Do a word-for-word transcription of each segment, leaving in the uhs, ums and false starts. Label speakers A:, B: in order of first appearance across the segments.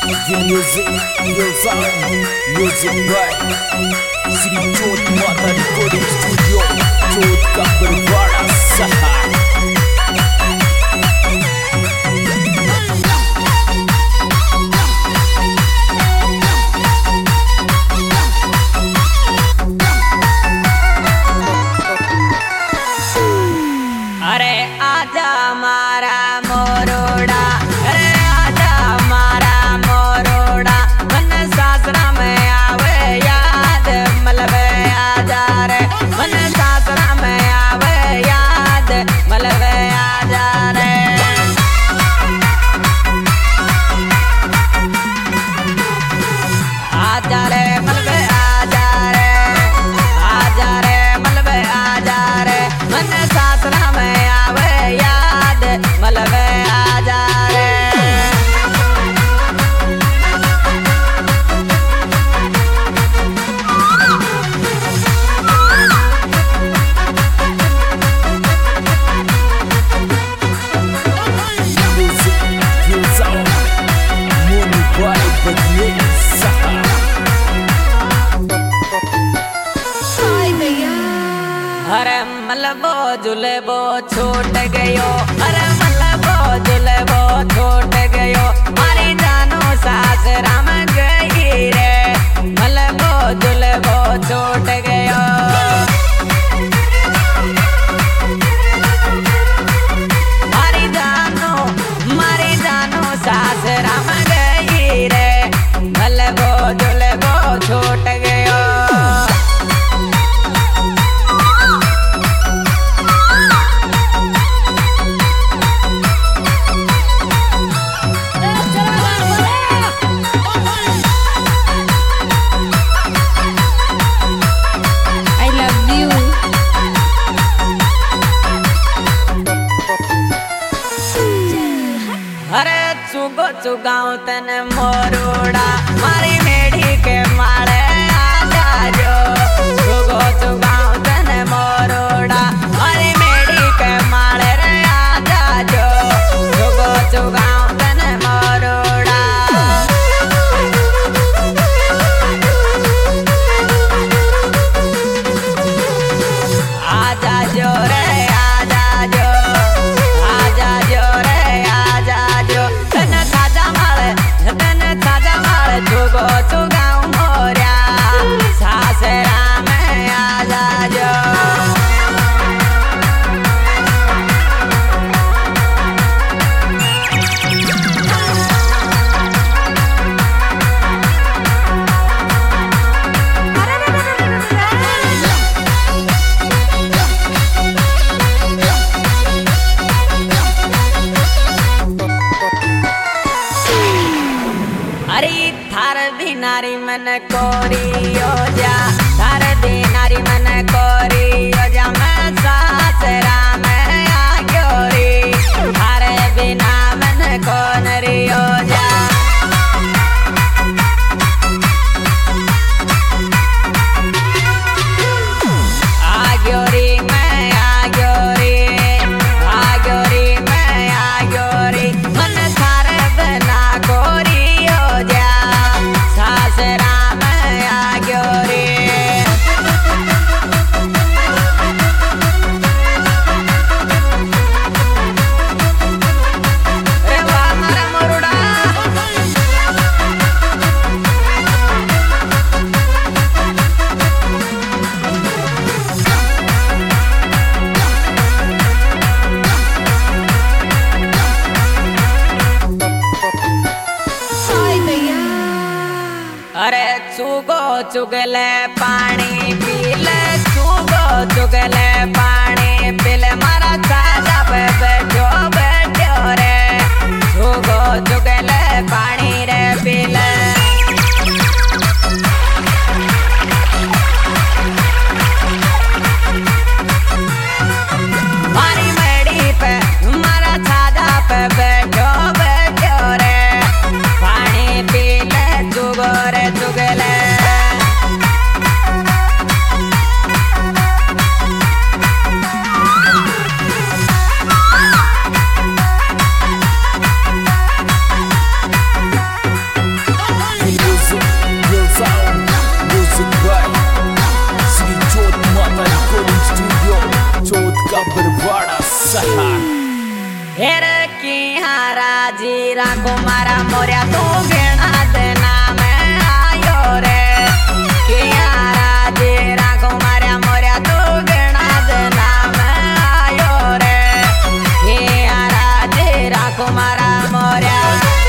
A: ये म्यूजिक ये sound music by Shri जोत माता रिकॉर्डिंग स्टूडियो जोत का बरवाड़ा सहार।
B: अरे आजा मारा मोरोड़ा, अरे आजा मारा मोरोड़ा, मन सासरा में आवे याद मलबे आजा रे, मन सासरा में आवे याद मलबे आजा रे। आजा रे मलबे आजा रे, आजा रे मलबे आजा रे, मन सासरा में आवे याद मलबे आजा रे।
A: म्यूजिक ये साउंड मोनू बाय बजने सहार।
B: अरे मलबो जुलेबो छूट गयो, अरे मलबो जुलेबो छूट गयो, मारी जानो सासरा में गई रे, मलबो जुलेबो छूट गयो। मारी जानो मारी जानो सासरा में गई रे, मलबो जुलेबो छूट गयो। अरे चुगो चुगाऊ तन मोरोड़ा, मारी मेढ़ी के मारे आजा जो, चुगो चुगाऊ तन मोरोड़ा, मारी मेढ़ी के मारे रे आजा जो, चुगो चुगाऊ तन मोरोड़ा। आजा जो रे आजा जो, आजा जो रे आजा जो, तन ताजा मारे तन ताजा मारे, चुगो चुगाऊ मोर्या सासरा में आजा जो। अरे थार बिनारी मन कोरी हो जा, थार बिनारी मन कोरी हो जा, मैं सासरा में आ गयो रे, थारे बिना मन कौन रे हो जा। आ गयो रे मैं आ गयो रे, आ गयो रे मैं आ गयो रे, मन थारे बिना कोरी हो जा, सासरा में आ गयो रे। रे वाह मारा मोरुड़ा। अरे चुगो चुगले पानी पीले, चुगो चुगले पानी पीले, मारा चाचा पे बैठो बैठो रे, चुगो चुगले पानी रे पीले। मारी मेड़ी पे मारा चाचा पे बैठो बैठो रे, पानी पीले चुगो रे चुगले।
A: सहा
B: हेर की हारा जीरा कुमारा मोरिया तू घेना देना में आयो रे की हारा जीरा कुमारा मोरिया तू घेना देना में आयो रे की हारा जीरा कुमारा मोरिया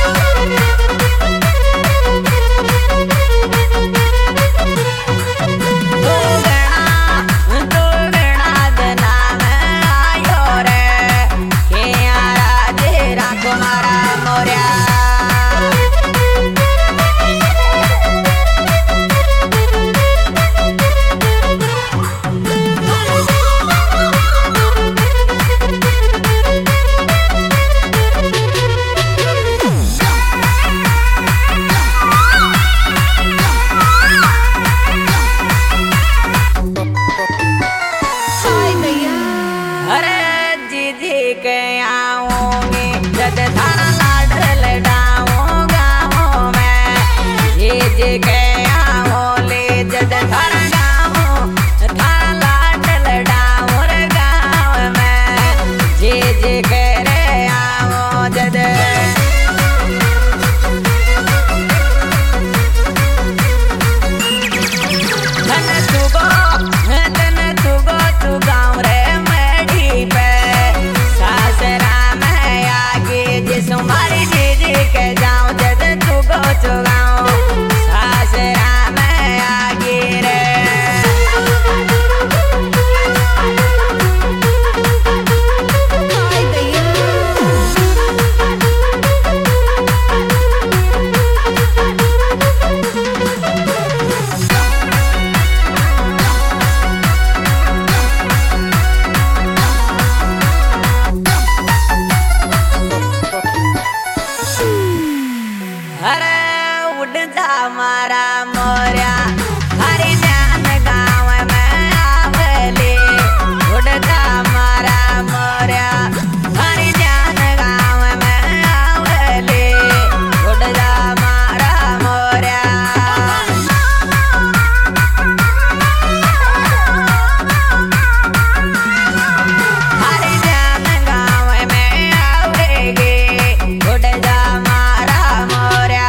B: के आऊंगी जद थाना लाडल डाऊं गाँव में जी जी के आओले जद थाना गाँव थाना लाडल डाऊं रे गाँव में जी जी के रे आओ जद धन तुगो धन तुगो तू गाँव रे मेढ़ी पे तुम्हारी दीदी के जाऊं जद तू गो चुगाऊं सासरा में आगी रे हमारा मोरिया हरी जान गाँव में आवले उड़ता हमारा मोरिया हरी जान गाँव में आवले उड़ता हमारा मोरिया हरी जान गाँव में आवलेगी उड़ता हमारा मोरिया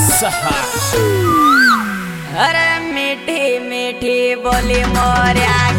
B: अरे मीठी मीठी बोली मोरिया